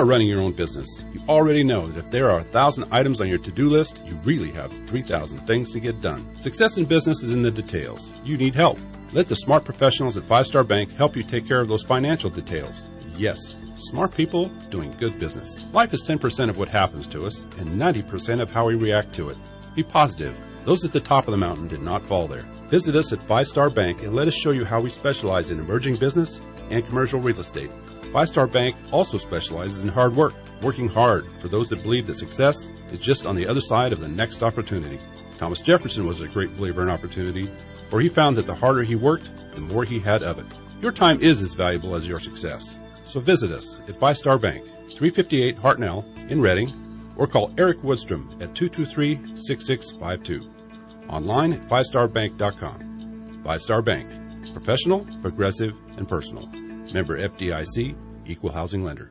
are running your own business, you already know that if there are 1,000 items on your to-do list, you really have 3,000 things to get done. Success in business is in the details. You need help. Let the smart professionals at Five Star Bank help you take care of those financial details. Yes, smart people doing good business. Life is 10% of what happens to us and 90% of how we react to it. Be positive. Those at the top of the mountain did not fall there. Visit us at Five Star Bank and let us show you how we specialize in emerging business and commercial real estate. Five Star Bank also specializes in hard work, working hard for those that believe that success is just on the other side of the next opportunity. Thomas Jefferson was a great believer in opportunity, for he found that the harder he worked, the more he had of it. Your time is as valuable as your success. So visit us at Five Star Bank, 358 Hartnell in Reading, or call Eric Woodstrom at 223-6652. Online at fivestarbank.com. Five Star Bank. Professional, progressive, and personal. Member FDIC, Equal Housing Lender.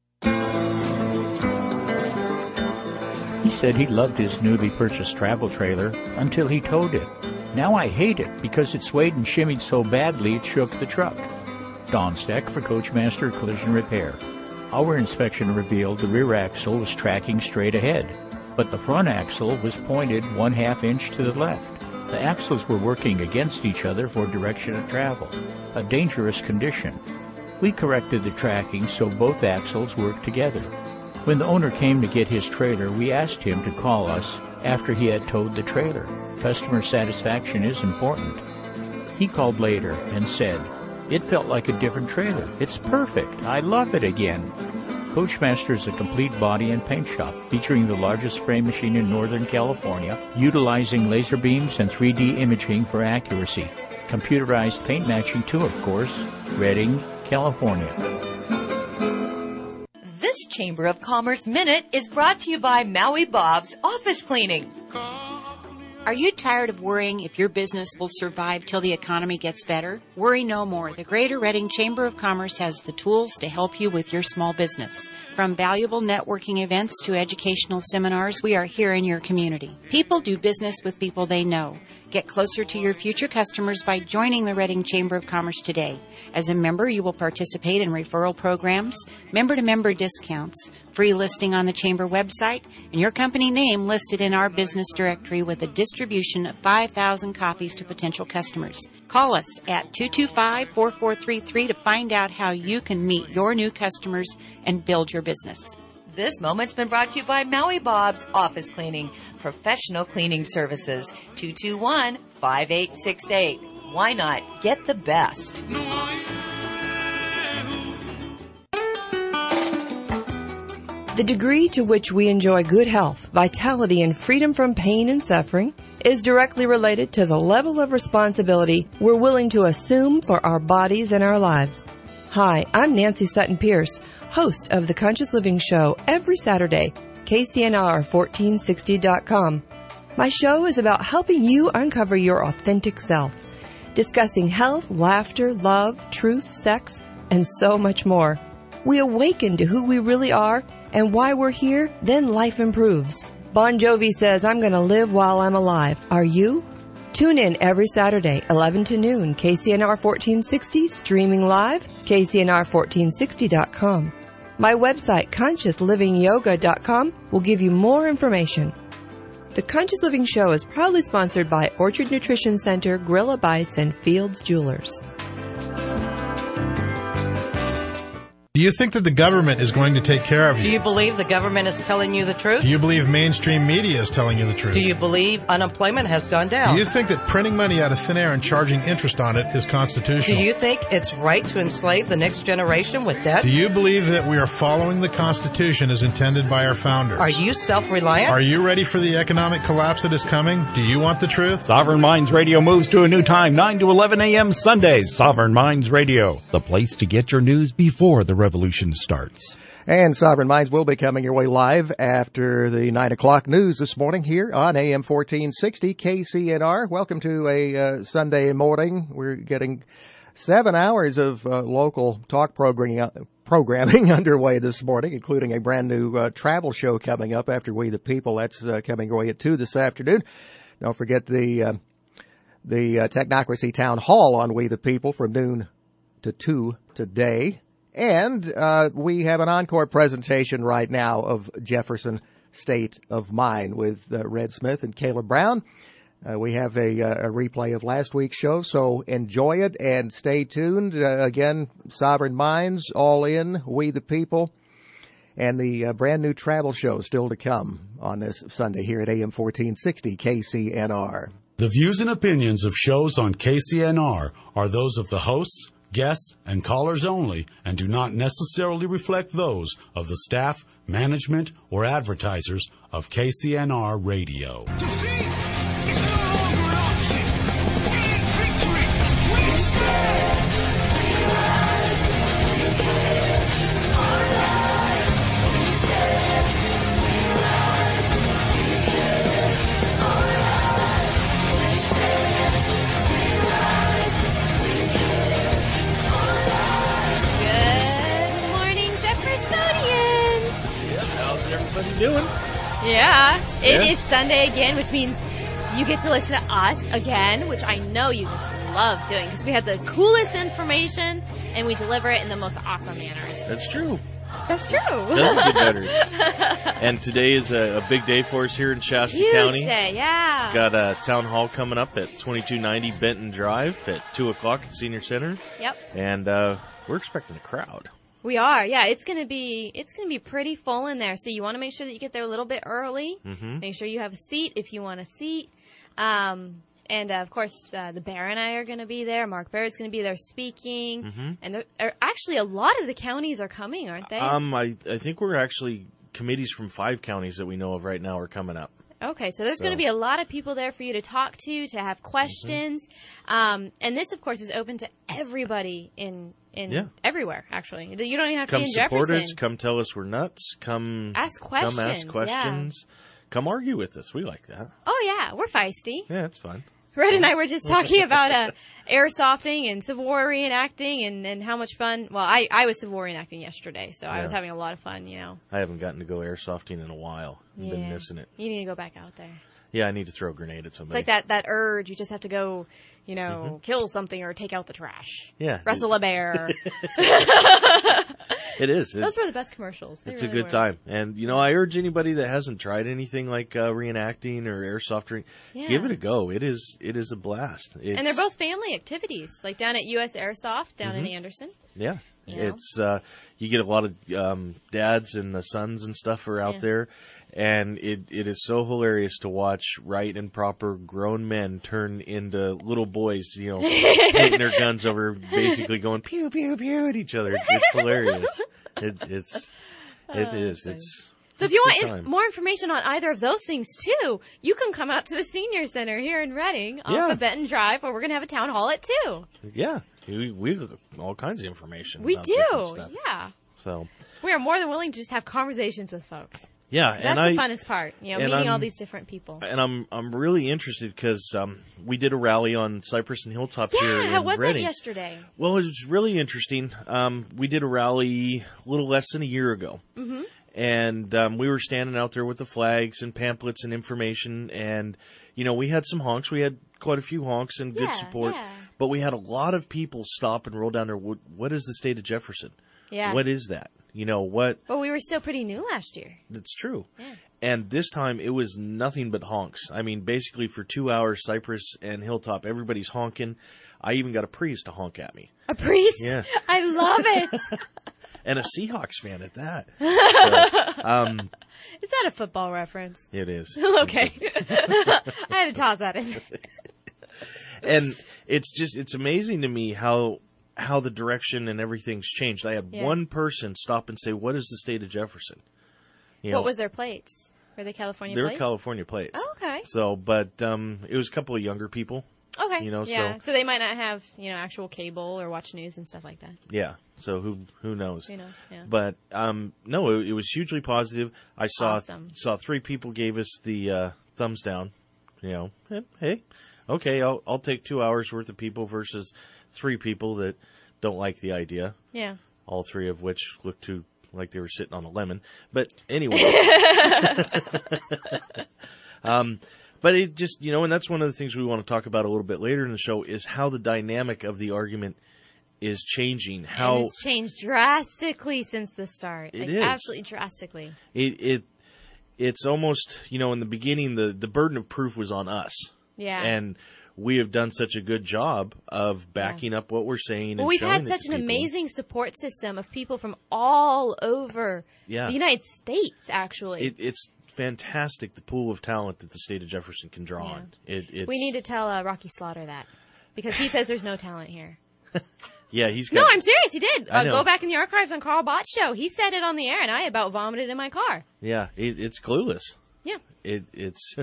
He said he loved his newly purchased travel trailer until he towed it. Now I hate it because it swayed and shimmied so badly it shook the truck. Don Steck for Coachmaster Collision Repair. Our inspection revealed the rear axle was tracking straight ahead, but the front axle was pointed 1/2 inch to the left. The axles were working against each other for direction of travel, a dangerous condition. We corrected the tracking so both axles worked together. When the owner came to get his trailer, we asked him to call us after he had towed the trailer. Customer satisfaction is important. He called later and said, "It felt like a different trailer. It's perfect. I love it again." Coachmaster is a complete body and paint shop featuring the largest spray machine in Northern California, utilizing laser beams and 3D imaging for accuracy. Computerized paint matching too, of course. Reading, California. This Chamber of Commerce Minute is brought to you by Maui Bob's Office Cleaning. Are you tired of worrying if your business will survive till the economy gets better? Worry no more. The Greater Reading Chamber of Commerce has the tools to help you with your small business. From valuable networking events to educational seminars, we are here in your community. People do business with people they know. Get closer to your future customers by joining the Reading Chamber of Commerce today. As a member, you will participate in referral programs, member-to-member discounts, free listing on the Chamber website, and your company name listed in our business directory with a distribution of 5,000 copies to potential customers. Call us at 225-4433 to find out how you can meet your new customers and build your business. This moment's been brought to you by Maui Bob's Office Cleaning, professional cleaning services, 221-5868. Why not get the best? The degree to which we enjoy good health, vitality, and freedom from pain and suffering is directly related to the level of responsibility we're willing to assume for our bodies and our lives. Hi, I'm Nancy Sutton Pierce, host of The Conscious Living Show every Saturday, KCNR1460.com. My show is about helping you uncover your authentic self, discussing health, laughter, love, truth, sex, and so much more. We awaken to who we really are and why we're here, then life improves. Bon Jovi says, "I'm going to live while I'm alive." Are you? Tune in every Saturday, 11 to noon, KCNR 1460, streaming live, KCNR1460.com. My website, ConsciousLivingYoga.com, will give you more information. The Conscious Living Show is proudly sponsored by Orchard Nutrition Center, Gorilla Bites, and Fields Jewelers. Do you think that the government is going to take care of you? Do you believe the government is telling you the truth? Do you believe mainstream media is telling you the truth? Do you believe unemployment has gone down? Do you think that printing money out of thin air and charging interest on it is constitutional? Do you think it's right to enslave the next generation with debt? Do you believe that we are following the Constitution as intended by our founders? Are you self-reliant? Are you ready for the economic collapse that is coming? Do you want the truth? Sovereign Minds Radio moves to a new time, 9 to 11 a.m. Sundays. Sovereign Minds Radio, the place to get your news before the revolution starts. And Sovereign Minds will be coming your way live after the 9 o'clock news this morning here on AM 1460 KCNR. Welcome to a Sunday morning. We're getting 7 hours of local talk programming underway this morning, including a brand new travel show coming up after We the People. That's coming your way at 2 this afternoon. Don't forget the Technocracy Town Hall on We the People from noon to 2 today. And we have an encore presentation right now of Jefferson State of Mind with Red Smith and Caleb Brown. We have a replay of last week's show, so enjoy it and stay tuned. Again, Sovereign Minds, All In, We the People, and the brand new travel show still to come on this Sunday here at AM 1460 KCNR. The views and opinions of shows on KCNR are those of the hosts, guests, and callers only, and do not necessarily reflect those of the staff, management, or advertisers of KCNR Radio. Doing? Yeah, it is Sunday again, which means you get to listen to us again, which I know you just love doing because we have the coolest information and we deliver it in the most awesome manners. That's true. That's true. Doesn't get better. And today is a big day for us here in Shasta County. Huge day, yeah. Got a town hall coming up at 2290 Benton Drive at 2 o'clock at Senior Center. Yep. And we're expecting a crowd. We are, yeah. It's gonna be pretty full in there. So you want to make sure that you get there a little bit early. Mm-hmm. Make sure you have a seat if you want a seat. And of course, the Bear and I are going to be there. Mark Barrett's going to be there speaking. Mm-hmm. And there are actually a lot of the counties are coming, aren't they? I think we're actually committees from 5 counties that we know of right now are coming up. Okay, so there's going to be a lot of people there for you to talk to have questions. Mm-hmm. And this, of course, is open to everybody in everywhere, actually. You don't even have to be in Jefferson. Come support us. Come tell us we're nuts. Come ask questions. Yeah. Come argue with us. We like that. Oh, yeah. We're feisty. Yeah, it's fun. Red and I were just talking about airsofting and Civil War reenacting and how much fun. Well, I was Civil War reenacting yesterday, so I was having a lot of fun, you know. I haven't gotten to go airsofting in a while. I've been missing it. You need to go back out there. Yeah, I need to throw a grenade at somebody. It's like that urge. You just have to go, you know, kill something or take out the trash. Yeah. Wrestle a bear. It is. Those were the best commercials. It's really a good time. And, you know, I urge anybody that hasn't tried anything like reenacting or airsoft, give it a go. It is a blast. And they're both family activities, like down at U.S. Airsoft down in Anderson. Yeah. It's you get a lot of dads and sons and stuff are out there. And it is so hilarious to watch right and proper grown men turn into little boys, you know, pointing their guns over, basically going pew, pew, pew at each other. It's hilarious. It is. So if you want more information on either of those things, too, you can come out to the Senior Center here in Reading off of Benton Drive, where we're going to have a town hall at 2. Yeah. We have all kinds of information. We do. Yeah. So we are more than willing to just have conversations with folks. Yeah, that's the funnest part, you know, meeting all these different people. And I'm really interested because we did a rally on Cypress and Hilltop here in Reading. Yeah, how was that yesterday? Well, it was really interesting. We did a rally a little less than a year ago. Mm-hmm. And we were standing out there with the flags and pamphlets and information. And, you know, we had some honks. We had quite a few honks and good support. Yeah. But we had a lot of people stop and roll down there. What is the state of Jefferson? Yeah. What is that? You know what? Well, we were still pretty new last year. That's true. Yeah. And this time it was nothing but honks. I mean, basically for 2 hours, Cypress and Hilltop, everybody's honking. I even got a priest to honk at me. A priest? Yeah. I love it. And a Seahawks fan at that. So, is that a football reference? It is. Okay. I had to toss that in. And it's amazing to me how the direction and everything's changed. I had one person stop and say, "What is the state of Jefferson?" What was their plates? Were they California plates? They were California plates. Oh, okay. So, but it was a couple of younger people. Okay. You know, so they might not have, you know, actual cable or watch news and stuff like that. Yeah. So who knows? Who knows? Yeah. But no, it was hugely positive. I saw 3 people gave us the thumbs down. You know, hey, okay, I'll take 2 hours worth of people versus 3 people that don't like the idea. Yeah. All 3 of which looked like they were sitting on a lemon. But anyway. But it just, you know, and that's one of the things we want to talk about a little bit later in the show is how the dynamic of the argument is changing. And it's changed drastically since the start. It is. Absolutely drastically. It's almost, in the beginning, the burden of proof was on us. Yeah. And we have done such a good job of backing up what we're saying. Well, we've had such an amazing support system of people from all over the United States, actually. It's fantastic, the pool of talent that the state of Jefferson can draw on. We need to tell Rocky Slaughter that, because he says there's no talent here. Yeah, he's got... No, I'm serious. He did. Go back in the archives on Carl Bott's show. He said it on the air, and I about vomited in my car. Yeah, it's clueless. Yeah. It's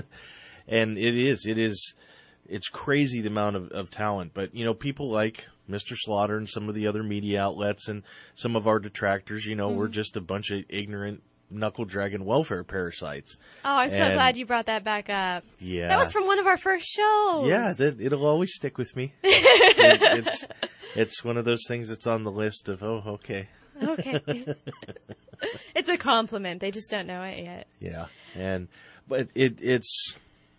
crazy the amount of talent. But, people like Mr. Slaughter and some of the other media outlets and some of our detractors, we're just a bunch of ignorant, knuckle-dragging welfare parasites. Oh, I'm so glad you brought that back up. Yeah. That was from one of our first shows. Yeah, it'll always stick with me. It's one of those things that's on the list of, okay. Okay. It's a compliment. They just don't know it yet. Yeah. But it's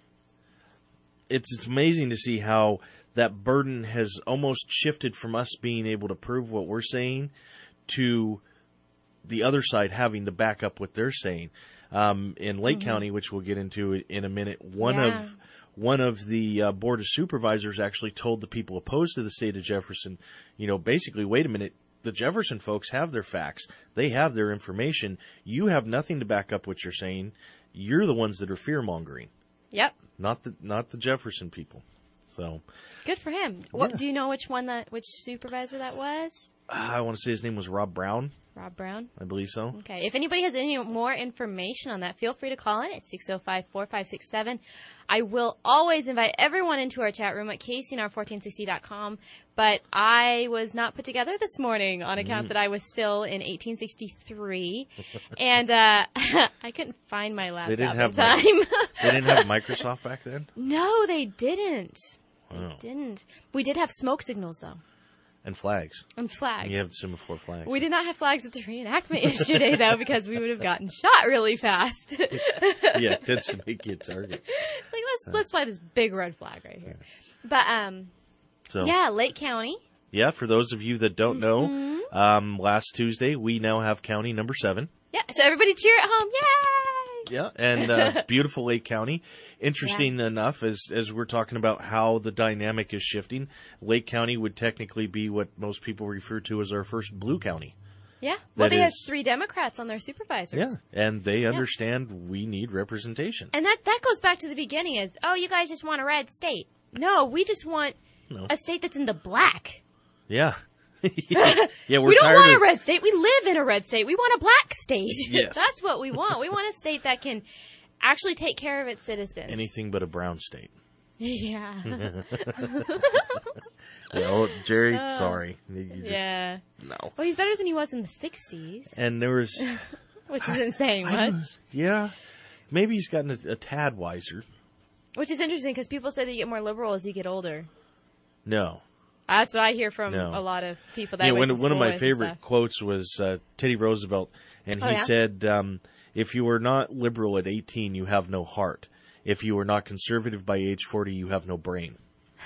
amazing to see how that burden has almost shifted from us being able to prove what we're saying to the other side having to back up what they're saying. In Lake County, which we'll get into in a minute, one of the Board of Supervisors actually told the people opposed to the state of Jefferson, basically, wait a minute, the Jefferson folks have their facts. They have their information. You have nothing to back up what you're saying. You're the ones that are fear-mongering. Yep. Not the Jefferson people. So good for him. Yeah. What do you know? Which supervisor that was? I want to say his name was Rob Brown. Rob Brown? I believe so. Okay. If anybody has any more information on that, feel free to call in at 605-4567. I will always invite everyone into our chat room at KCNR1460.com, but I was not put together this morning on account that I was still in 1863, and I couldn't find my laptop in time. They didn't have Microsoft back then? No, they didn't. Oh. They didn't. We did have smoke signals, though. And flags. And flags. You have semaphore flags. We did not have flags at the reenactment yesterday, though, because we would have gotten shot really fast. Yeah, that's a big kid target. It's like, let's fly this big red flag right here. But, Lake County. Yeah, for those of you that don't know, last Tuesday, we now have county number 7. Yeah, so everybody cheer at home. Yay! Yeah, and beautiful Lake County. Interesting enough, as we're talking about how the dynamic is shifting, Lake County would technically be what most people refer to as our first blue county. Yeah, well, they have 3 Democrats on their supervisors. Yeah, and they understand we need representation. And that goes back to the beginning as, you guys just want a red state. No, we just want a state that's in the black. Yeah. Yeah, we don't want a red state. We live in a red state. We want a black state. Yes. That's what we want. We want a state that can actually take care of its citizens. Anything but a brown state. Yeah. Jerry, sorry. No. No. Well, he's better than he was in the 60s. And there was... Which isn't saying much. Maybe he's gotten a tad wiser. Which is interesting because people say that you get more liberal as you get older. No. That's what I hear from a lot of people that I went to school one of my with favorite quotes was Teddy Roosevelt, and he said, if you are not liberal at 18, you have no heart. If you are not conservative by age 40, you have no brain.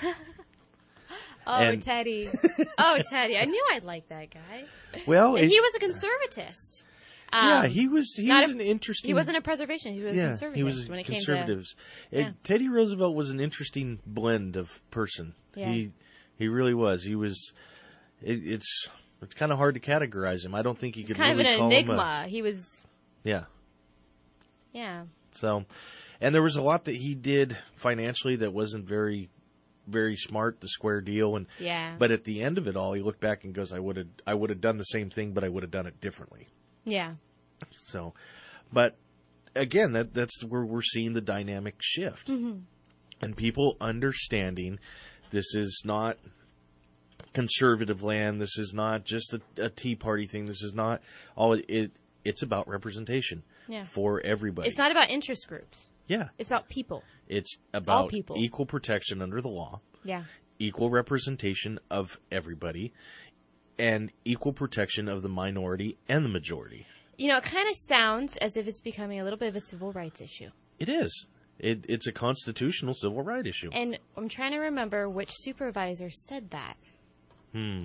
Teddy. Oh, Teddy. I knew I'd like that guy. Well, he was a conservatist. He was an interesting... He wasn't a preservationist. He was a conservative. He was when it conservatives. Came to, Teddy Roosevelt was an interesting blend of person. Yeah. He really was. He was. It's kind of hard to categorize him. I don't think you could really call him kind of an enigma. He was. Yeah. Yeah. So, and there was a lot that he did financially that wasn't very, very smart. The square deal, and but at the end of it all, he looked back and goes, "I would have done the same thing, but I would have done it differently." Yeah. So, but again, that's where we're seeing the dynamic shift, and people understanding. This is not conservative land. This is not just a Tea Party thing. This is not all it. It's about representation for everybody. It's not about interest groups. Yeah. It's about people. It's about all people. Equal protection under the law. Yeah. Equal representation of everybody, and equal protection of the minority and the majority. It kind of sounds as if it's becoming a little bit of a civil rights issue. It is. It's a constitutional civil right issue. And I'm trying to remember which supervisor said that.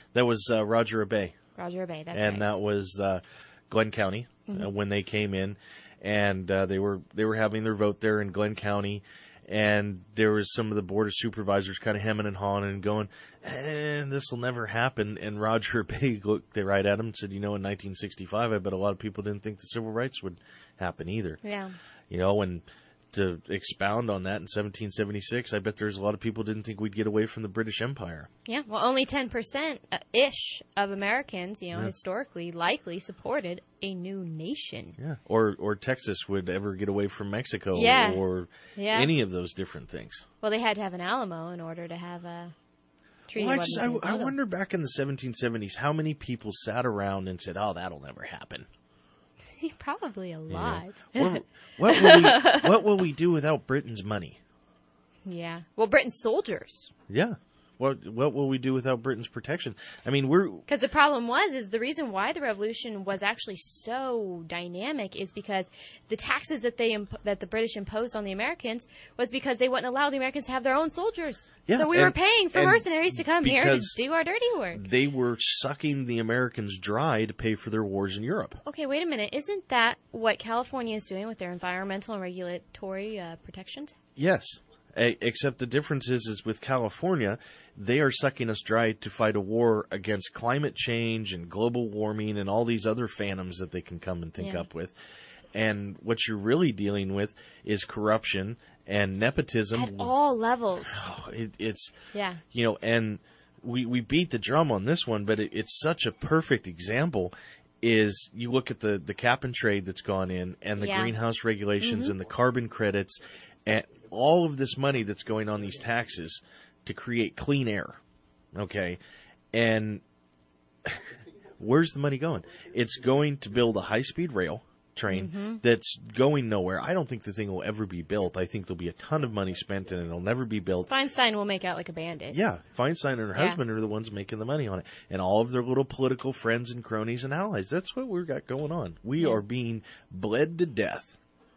That was Roger Bay. Roger Bay, that's and right. that was Glenn County when they came in, and they were having their vote there in Glenn County, and there was some of the Board of Supervisors kind of hemming and hawing and going, this will never happen. And Roger Bay looked right at him and said, in 1965, I bet a lot of people didn't think the civil rights would happen either. Yeah. And to expound on that in 1776, I bet there's a lot of people didn't think we'd get away from the British Empire. Yeah, well, only 10%-ish of Americans, historically likely supported a new nation. Yeah, or Texas would ever get away from Mexico or any of those different things. Well, they had to have an Alamo in order to have a treaty. Well, I wonder back in the 1770s how many people sat around and said, "Oh, that'll never happen." Probably a lot. Yeah. What will we do without Britain's money? Yeah. Well, Britain's soldiers. Yeah. What will we do without Britain's protection? I mean, because the problem is the reason why the revolution was actually so dynamic is because the taxes that the British imposed on the Americans was because they wouldn't allow the Americans to have their own soldiers. Yeah, so we were paying for mercenaries to come here to do our dirty work. They were sucking the Americans dry to pay for their wars in Europe. Okay, wait a minute. Isn't that what California is doing with their environmental and regulatory protections? Yes. Except the difference is with California, they are sucking us dry to fight a war against climate change and global warming and all these other phantoms that they can come and think up with. And what you're really dealing with is corruption and nepotism. At all levels. It's and we beat the drum on this one, but it's such a perfect example. Is you look at the cap and trade that's gone in and the greenhouse regulations and the carbon credits and all of this money that's going on these taxes to create clean air, okay? And where's the money going? It's going to build a high-speed rail train that's going nowhere. I don't think the thing will ever be built. I think there'll be a ton of money spent and it'll never be built. Feinstein will make out like a bandit. Yeah, Feinstein and her husband are the ones making the money on it. And all of their little political friends and cronies and allies. That's what we've got going on. We are being bled to death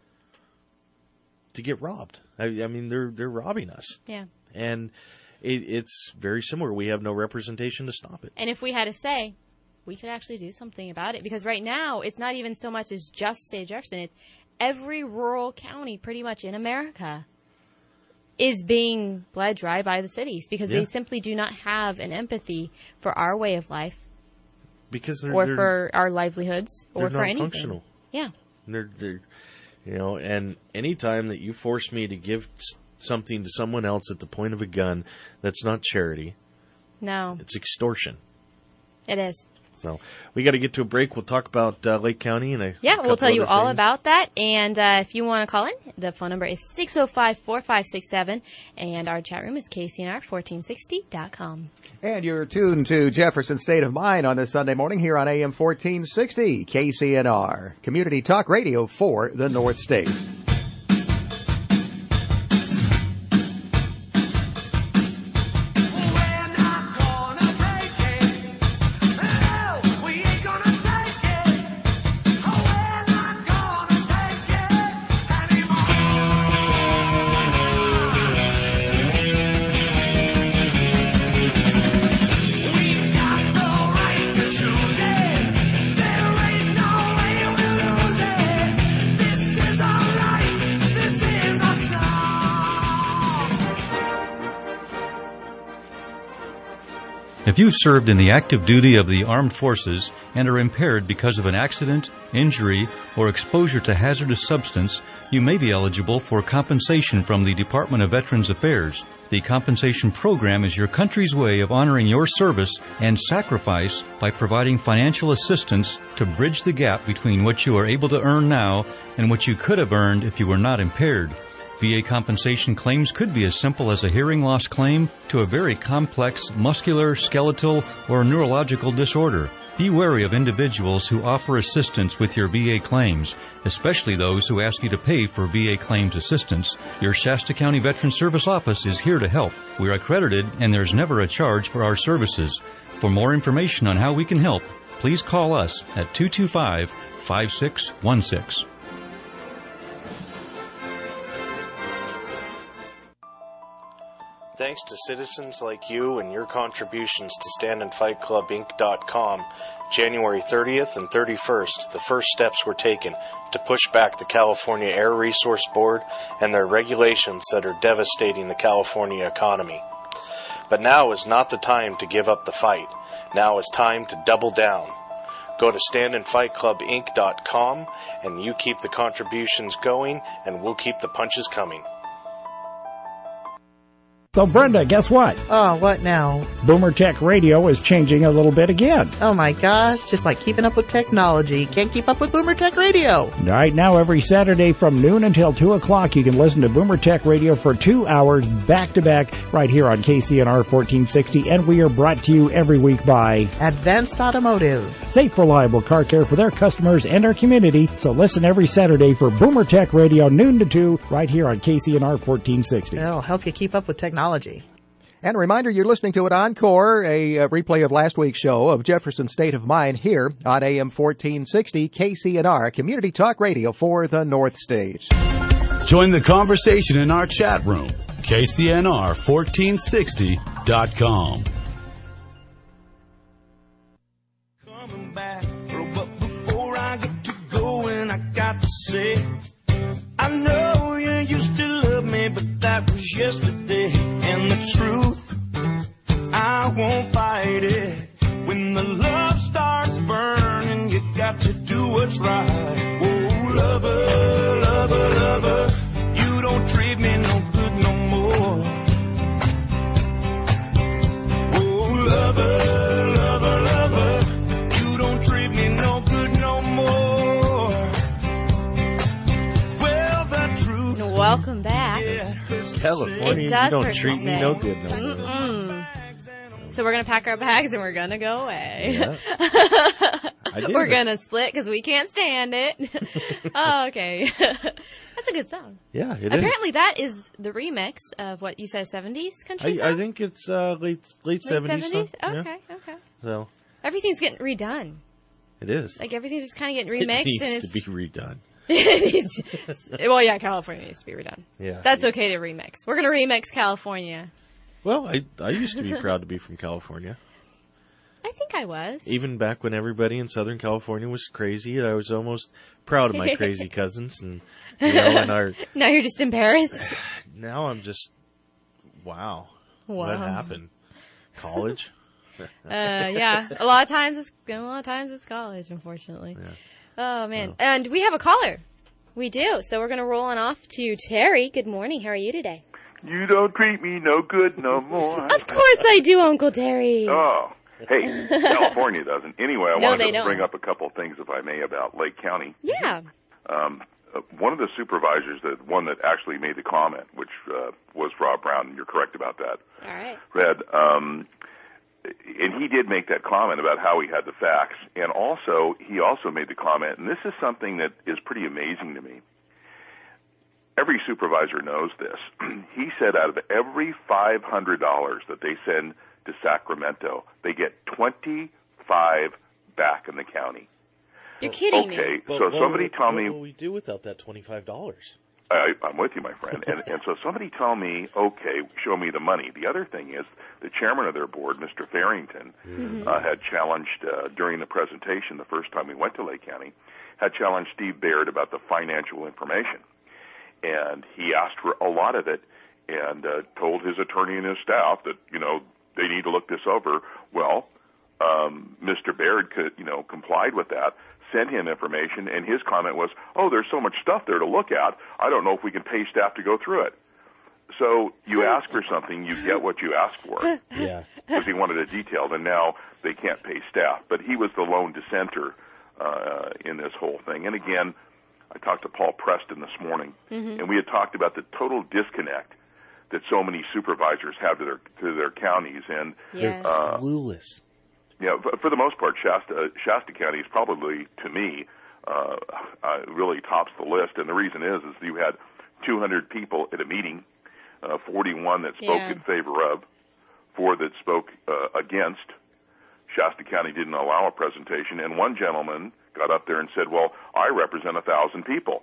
to get robbed. I mean, they're robbing us. Yeah. And it's very similar. We have no representation to stop it. And if we had a say, we could actually do something about it. Because right now, it's not even so much as just State of Jefferson. It's every rural county pretty much in America is being bled dry by the cities. Because they simply do not have an empathy for our way of life. Because for our livelihoods. Or for anything. Functional. Yeah. They're and any time that you force me to give something to someone else at the point of a gun, that's not charity. No. It's extortion. It is. So we got to get to a break. We'll talk about Lake County and we'll tell you all about that. And if you want to call in, the phone number is 605-4567, and our chat room is KCNR1460.com. And you're tuned to Jefferson State of Mind on this Sunday morning here on AM 1460 KCNR, Community Talk Radio for the North State. If you've served in the active duty of the armed forces and are impaired because of an accident, injury, or exposure to hazardous substance, you may be eligible for compensation from the Department of Veterans Affairs. The compensation program is your country's way of honoring your service and sacrifice by providing financial assistance to bridge the gap between what you are able to earn now and what you could have earned if you were not impaired. VA compensation claims could be as simple as a hearing loss claim to a very complex muscular, skeletal, or neurological disorder. Be wary of individuals who offer assistance with your VA claims, especially those who ask you to pay for VA claims assistance. Your Shasta County Veterans Service Office is here to help. We're accredited and there's never a charge for our services. For more information on how we can help, please call us at 225-5616. Thanks Thanks to citizens like you and your contributions to StandAndFightClubInc.com, January 30th and 31st, the first steps were taken to push back the California Air Resource Board and their regulations that are devastating the California economy. But now is not the time to give up the fight. Now is time to double down. Go to StandAndFightClubInc.com and you keep the contributions going and we'll keep the punches coming. So, Brenda, guess what? Oh, what now? Boomer Tech Radio is changing a little bit again. Oh, my gosh. Just like keeping up with technology. Can't keep up with Boomer Tech Radio. Right now, every Saturday from noon until 2 o'clock, you can listen to Boomer Tech Radio for 2 hours back-to-back right here on KCNR 1460. And we are brought to you every week by Advanced Automotive. Safe, reliable car care for their customers and our community. So listen every Saturday for Boomer Tech Radio, noon to 2, right here on KCNR 1460. It'll help you keep up with technology. And a reminder, you're listening to an encore, a replay of last week's show of Jefferson's State of Mind here on AM 1460 KCNR, Community Talk Radio for the North State. Join the conversation in our chat room, KCNR1460.com. Coming back, but before I get to going, I got to say, I know you used to love me, but that was yesterday. And the truth, I won't fight it. When the love starts burning, you got to do what's right. Oh, lover, lover, lover, you don't treat me no good no more. Oh, lover, lover, lover, you don't treat me no good no more. Well, the truth. Welcome back. California, you don't treat me no good no more. So we're going to pack our bags and we're going to go away. Yeah. We're going to split because we can't stand it. Oh, okay. That's a good song. Yeah, it Apparently is. that is the remix of what you said, 70s country song? I think it's late 70s. Okay, yeah. okay. So everything's getting redone. it is. Like everything's just kind of getting remixed. It needs and to be redone. Well, yeah, California needs to be redone. Yeah. That's okay to remix. We're going to remix California. Well, I used to be proud to be from California. I think I was. Even back when everybody in Southern California was crazy, I was almost proud of my crazy cousins. And, and our... Now you're just embarrassed? Now I'm just, wow. What happened? College? Yeah. A lot of times it's college, unfortunately. Yeah. Oh, man. So. And we have a caller. We do. So we're going to roll on off to Terry. Good morning. How are you today? You don't treat me no good no more. Of course I do, Uncle Terry. Oh, hey, California doesn't. Anyway, I wanted to bring up a couple of things, if I may, about Lake County. Yeah. One of the supervisors, the one that actually made the comment, which was Rob Brown, and you're correct about that. All right. And he did make that comment about how he had the facts. And also, he also made the comment, and this is something that is pretty amazing to me. Every supervisor knows this. He said out of every $500 that they send to Sacramento, they get 25 back in the county. You're kidding me. Okay, so somebody tell me... What will we do without that $25? I'm with you, my friend. And so somebody tell me, okay, show me the money. The other thing is the chairman of their board, Mr. Farrington, had challenged during the presentation the first time we went to Lake County, had challenged Steve Baird about the financial information. And he asked for a lot of it and told his attorney and his staff that, they need to look this over. Well, Mr. Baird complied with that, sent him information, and his comment was, oh, there's so much stuff there to look at, I don't know if we can pay staff to go through it. So you ask for something, you get what you ask for. Yeah. Because he wanted it detailed, and now they can't pay staff. But he was the lone dissenter in this whole thing. And again, I talked to Paul Preston this morning, and we had talked about the total disconnect that so many supervisors have to their counties. And they're clueless. Yeah, for the most part, Shasta County is probably, to me, really tops the list. And the reason is you had 200 people at a meeting, 41 that spoke in favor of, 4 that spoke against. Shasta County didn't allow a presentation, and one gentleman got up there and said, well, I represent 1,000 people.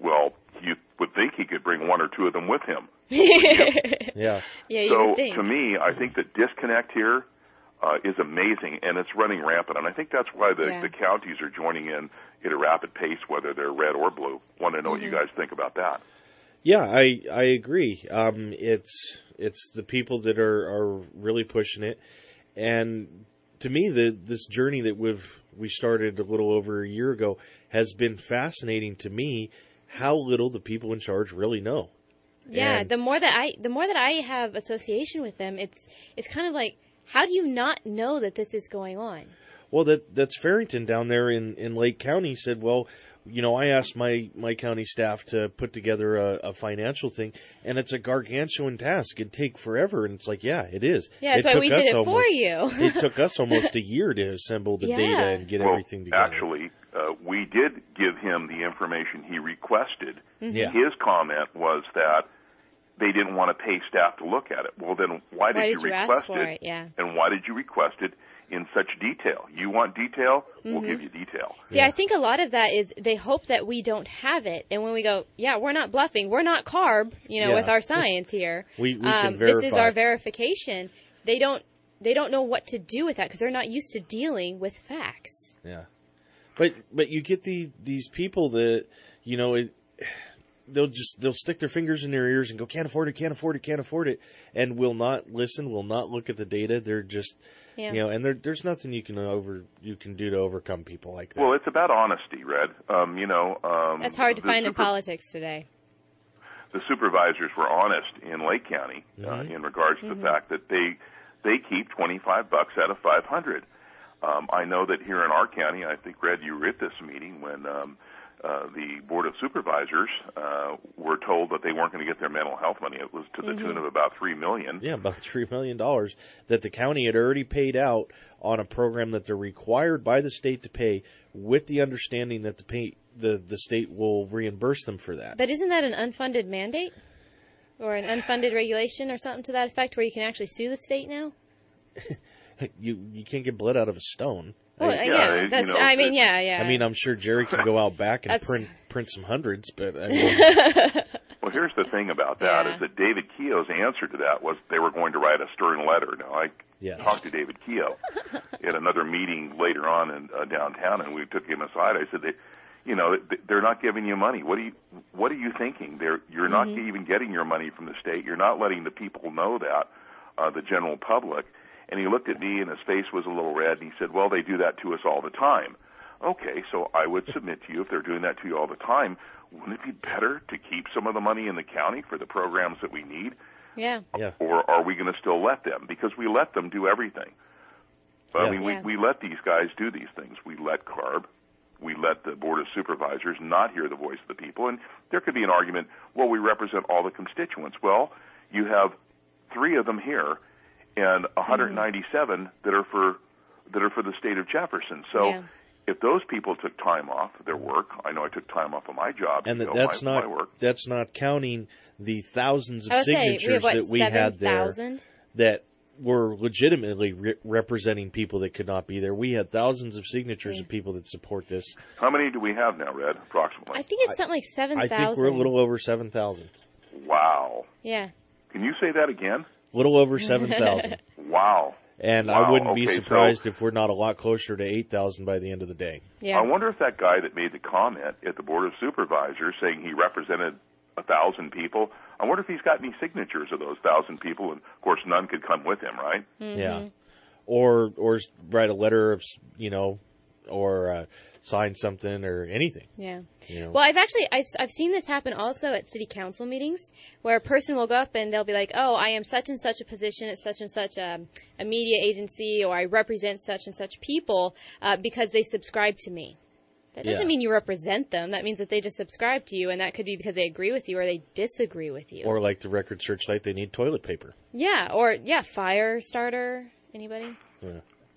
Well, you would think he could bring one or two of them with him. Yeah. Yeah, you So would think. to me, I think the disconnect here is amazing, and it's running rampant. And I think that's why the counties are joining in at a rapid pace, whether they're red or blue. Want to know what you guys think about that? Yeah, I agree. It's the people that are really pushing it, and to me, this journey that we started a little over a year ago has been fascinating to me. How little the people in charge really know. Yeah, And the more that I have association with them, it's kind of like, how do you not know that this is going on? Well, that's Farrington down there in Lake County said, well, I asked my county staff to put together a financial thing, and it's a gargantuan task. It'd take forever, and it's like, yeah, it is. Yeah, that's why we did it for you. It took us almost a year to assemble the data and get everything together. Actually, we did give him the information he requested. Mm-hmm. Yeah. His comment was that they didn't want to pay staff to look at it. Well, then why did you ask request for it? Yeah. And why did you request it in such detail? You want detail? We'll Mhm. give you detail. See, I think a lot of that is they hope that we don't have it, and when we go, yeah, we're not bluffing, we're not CARB, with our science here. We can verify. This is our verification. They don't know what to do with that because they're not used to dealing with facts. Yeah, but you get these people that they'll stick their fingers in their ears and go, can't afford it, and will not listen, will not look at the data. They're just and there's nothing you can do to overcome people like that. Well, it's about honesty, Red. That's hard to find in politics today. The supervisors were honest in Lake County in regards to the fact that they keep $25 out of $500. I know that here in our county, I think, Red, you were at this meeting when the Board of Supervisors were told that they weren't going to get their mental health money. It was to the tune of about $3 million. Yeah, about $3 million that the county had already paid out on a program that they're required by the state to pay, with the understanding that the state will reimburse them for that. But isn't that an unfunded mandate? Or an unfunded regulation or something to that effect where you can actually sue the state now? You can't get blood out of a stone. Well, I mean, I'm sure Jerry can go out back and print some hundreds, but I mean. Well, here's the thing about that is that David Keogh's answer to that was they were going to write a stern letter. Now, I talked to David Keogh at another meeting later on in downtown, and we took him aside. I said, they're not giving you money. What are you thinking? You're not even getting your money from the state. You're not letting the people know that, the general public. And he looked at me, and his face was a little red, and he said, well, they do that to us all the time. Okay, so I would submit to you, if they're doing that to you all the time, wouldn't it be better to keep some of the money in the county for the programs that we need? Yeah. Or are we going to still let them? Because we let them do everything. I mean, we let these guys do these things. We let CARB. We let the Board of Supervisors not hear the voice of the people. And there could be an argument, well, we represent all the constituents. Well, you have 3 of them here, and 197 that are for the state of Jefferson. So if those people took time off their work, I know I took time off of my job. And that's not my work. That's not counting the thousands of we signatures have, that we had there 7,000? that were legitimately representing people that could not be there. We had thousands of signatures of people that support this. How many do we have now, Red, approximately? I think it's something like 7,000. I think we're a little over 7,000. Wow. Yeah. Can you say that again? Little over 7,000. Wow. And wow. I wouldn't be Okay, surprised if we're not a lot closer to 8,000 by the end of the day. Yeah. I wonder if that guy that made the comment at the Board of Supervisors saying he represented 1,000 people, I wonder if he's got any signatures of those 1,000 people, and of course none could come with him, right? Mm-hmm. Yeah. Or write a letter of, or sign something or anything. Yeah. You know. Well, I've seen this happen also at city council meetings where a person will go up and they'll be like, oh, I am such and such a position at such and such a media agency, or I represent such and such people because they subscribe to me. That doesn't mean you represent them. That means that they just subscribe to you, and that could be because they agree with you or they disagree with you. Or like the Record Searchlight, they need toilet paper. Yeah, or fire starter. Anybody? Yeah.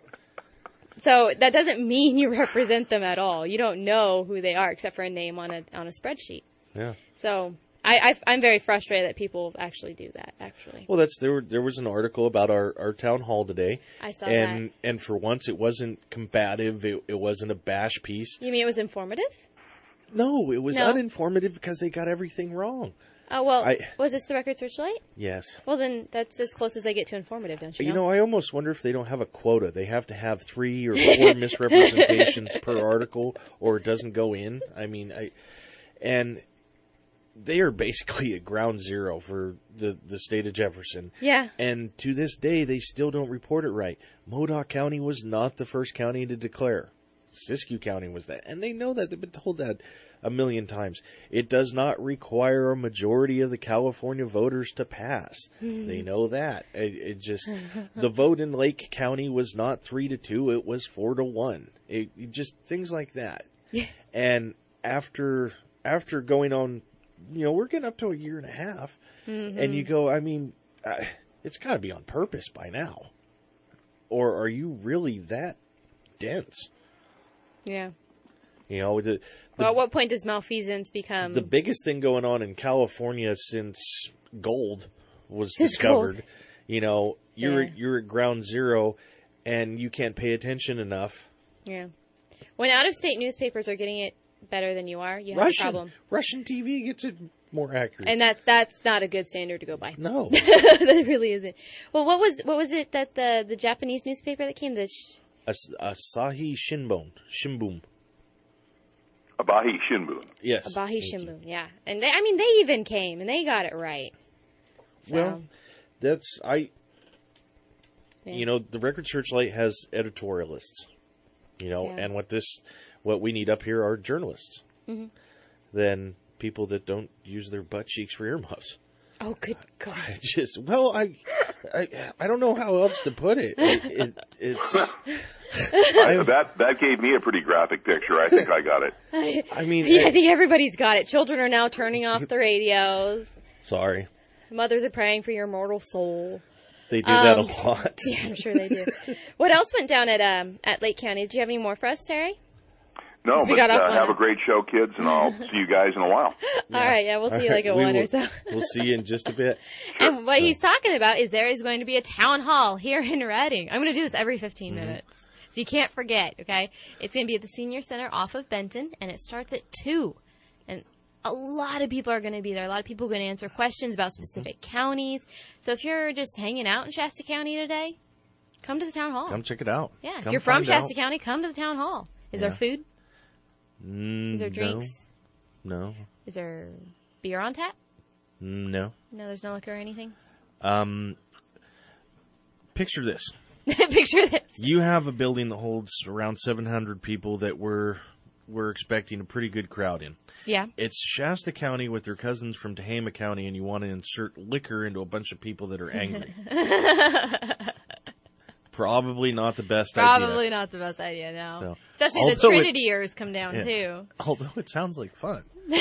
So that doesn't mean you represent them at all. You don't know who they are except for a name on a spreadsheet. Yeah. So I'm very frustrated that people actually do that. Actually. Well, there was an article about our town hall today. I saw that. And for once, it wasn't combative. It wasn't a bash piece. You mean it was informative? No, it was No? uninformative because they got everything wrong. Oh, well, was this the Record Searchlight? Yes. Well, then that's as close as I get to informative, don't you know? You know, I almost wonder if they don't have a quota. They have to have 3 or 4 misrepresentations per article, or it doesn't go in. I mean, and they are basically at ground zero for the state of Jefferson. Yeah. And to this day, they still don't report it right. Modoc County was not the first county to declare. Siskiyou County was that. And they know that. They've been told that a million times. It does not require a majority of the California voters to pass. They know that. It just, the vote in Lake County was not 3-2, it was 4-1. It just, things like that. Yeah. And after going on, we're getting up to a year and a half, and you go, I mean, it's got to be on purpose by now. Or are you really that dense? Yeah. Well, at what point does malfeasance become... The biggest thing going on in California since gold was discovered, you're at ground zero and you can't pay attention enough. Yeah. When out-of-state newspapers are getting it better than you are, you have a problem. Russian TV gets it more accurate. And that's not a good standard to go by. No. That really isn't. Well, what was it that the Japanese newspaper that came? Asahi Shimbun. Abahi Shinbun. Yes. Abahi Shimbun, yeah. And they even came, and they got it right. So. Well, the Record Searchlight has editorialists, and what we need up here are journalists. Mm-hmm. Then people that don't use their butt cheeks for earmuffs. Oh, good God. I don't know how else to put it. It's that gave me a pretty graphic picture. I think I got it. I think everybody's got it. Children are now turning off the radios. Sorry. Mothers are praying for your mortal soul. They do that a lot. Yeah, I'm sure they do. What else went down at Lake County? Do you have any more for us, Terry? No, but have a great show, kids, and I'll see you guys in a while. Yeah. All right, we'll see you like at 1 or so. We'll see you in just a bit. Sure. And what he's talking about is there is going to be a town hall here in Redding. I'm going to do this every 15 minutes. So you can't forget, okay? It's going to be at the Senior Center off of Benton, and it starts at 2. And a lot of people are going to be there. A lot of people are going to answer questions about specific counties. So if you're just hanging out in Shasta County today, come to the town hall. Come check it out. Yeah, if you're from Shasta County, come to the town hall. Is there food? Is there drinks? No. Is there beer on tap? No. No, there's no liquor or anything? Picture this. Picture this. You have a building that holds around 700 people that we're expecting a pretty good crowd in. Yeah. It's Shasta County with their cousins from Tehama County, and you want to insert liquor into a bunch of people that are angry. Probably not the best idea. Probably not the best idea, no. So, especially the Trinity-ers come down, too. Although it sounds like fun.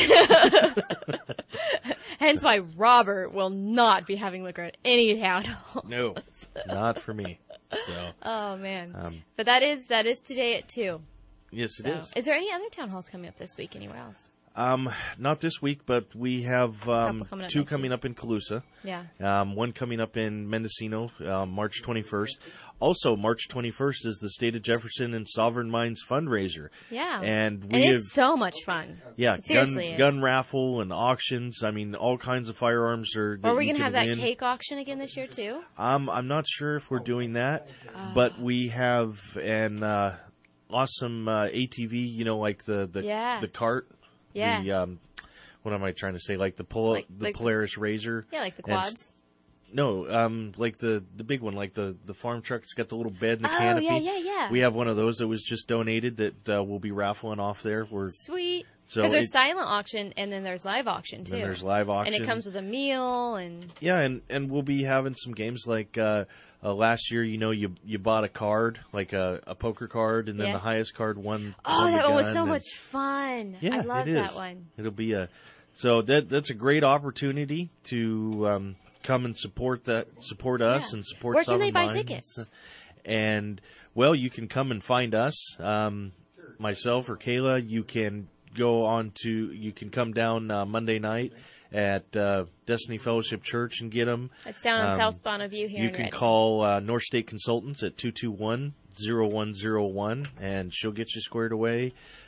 Hence why Robert will not be having liquor at any town hall. No, not for me. So, oh, man. But that is today at 2. Yes, it is. Is there any other town halls coming up this week anywhere else? Not this week, but we have 2 coming up in Colusa. Yeah. One coming up in Mendocino, March 21st. Also, March 21st is the State of Jefferson and Sovereign Minds fundraiser. Yeah. And it's so much fun. Yeah. Seriously, gun raffle and auctions. I mean, all kinds of firearms are. Are we going to have that cake auction again this year, too? I'm not sure if we're doing that, but we have an awesome ATV, like the cart. Yeah. What am I trying to say? Like the Polaris Razor. Yeah, like the quads. No, like the big one, like the farm truck. It's got the little bed and the canopy. Yeah. We have one of those that was just donated that we'll be raffling off there. Sweet. So because there's silent auction and then there's live auction too. Then there's live auction, and it comes with a meal and. Yeah, and we'll be having some games like last year. You bought a card, like a poker card, and then the highest card won. Oh, that one was so much fun! Yeah, I love that one. It'll be that's a great opportunity to come and support us and support. Where can they buy Minds. tickets? And you can come and find us, myself or Kayla. You can come down Monday night at Destiny Fellowship Church and get them. It's down on South Bonneview here. You can call North State Consultants at 221-0101, and she'll get you squared away.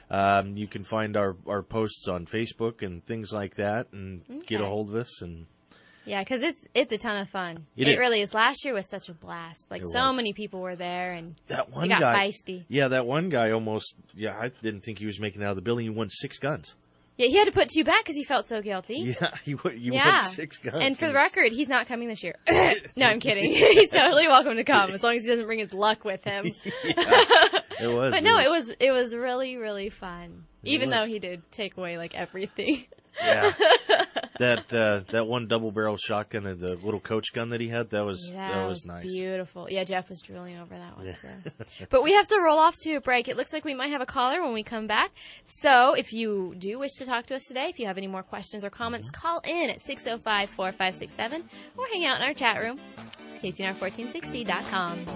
You can find our posts on Facebook and things like that, and get a hold of us. And yeah, because it's a ton of fun. It really is. Last year was such a blast. Like, so many people were there, and that one got guy, feisty. Yeah, that one guy almost. Yeah, I didn't think he was making it out of the building. He won 6 guns. Yeah, he had to put 2 back because he felt so guilty. Yeah, he won 6 guns. And for the record, he's not coming this year. No, I'm kidding. He's totally welcome to come as long as he doesn't bring his luck with him. It was. But no, it was really, really fun. Even though he did take away like everything. Yeah. That one double barrel shotgun and the little coach gun that he had, that was nice. Beautiful. Yeah, Jeff was drooling over that one. So. But we have to roll off to a break. It looks like we might have a caller when we come back. So if you do wish to talk to us today, if you have any more questions or comments, call in at 605-4567 or hang out in our chat room, KCNR1460.com.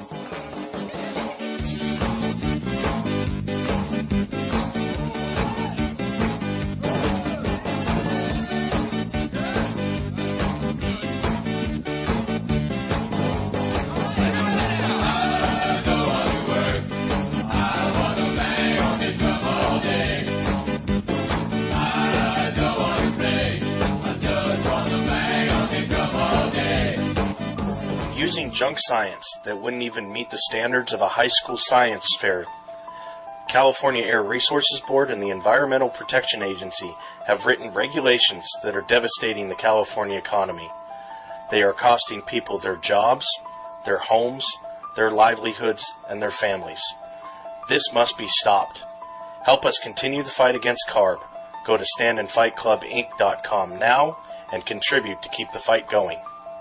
Using junk science that wouldn't even meet the standards of a high school science fair. California Air Resources Board and the Environmental Protection Agency have written regulations that are devastating the California economy. They are costing people their jobs, their homes, their livelihoods, and their families. This must be stopped. Help us continue the fight against CARB. Go to standandfightclubinc.com now and contribute to keep the fight going.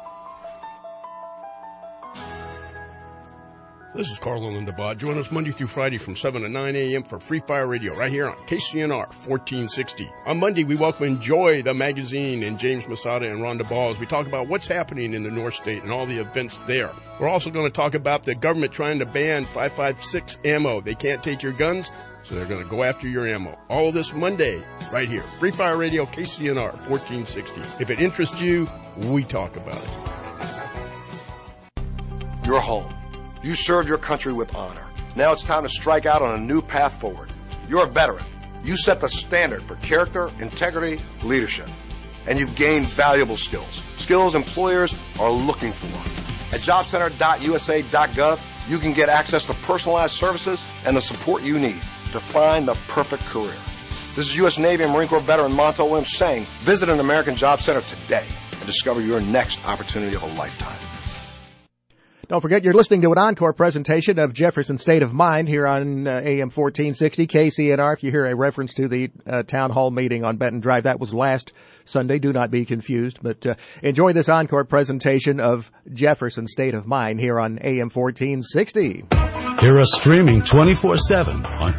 This is Carl Lindabad. Join us Monday through Friday from 7 to 9 a.m. for Free Fire Radio right here on KCNR 1460. On Monday, we welcome Enjoy the Magazine and James Masada and Rhonda Ball as we talk about what's happening in the North State and all the events there. We're also going to talk about the government trying to ban 5.56 ammo. They can't take your guns, so they're going to go after your ammo. All of this Monday right here. Free Fire Radio, KCNR 1460. If it interests you, we talk about it. You're home. You served your country with honor. Now it's time to strike out on a new path forward. You're a veteran. You set the standard for character, integrity, leadership. And you've gained valuable skills. Skills employers are looking for. At jobcenter.usa.gov, you can get access to personalized services and the support you need to find the perfect career. This is U.S. Navy and Marine Corps veteran Montel Williams saying, visit an American Job Center today and discover your next opportunity of a lifetime. Don't forget, you're listening to an encore presentation of Jefferson State of Mind here on AM 1460 KCNR. If you hear a reference to the town hall meeting on Benton Drive, that was last Sunday. Do not be confused. But enjoy this encore presentation of Jefferson State of Mind here on AM 1460. Hear us streaming 24/7 on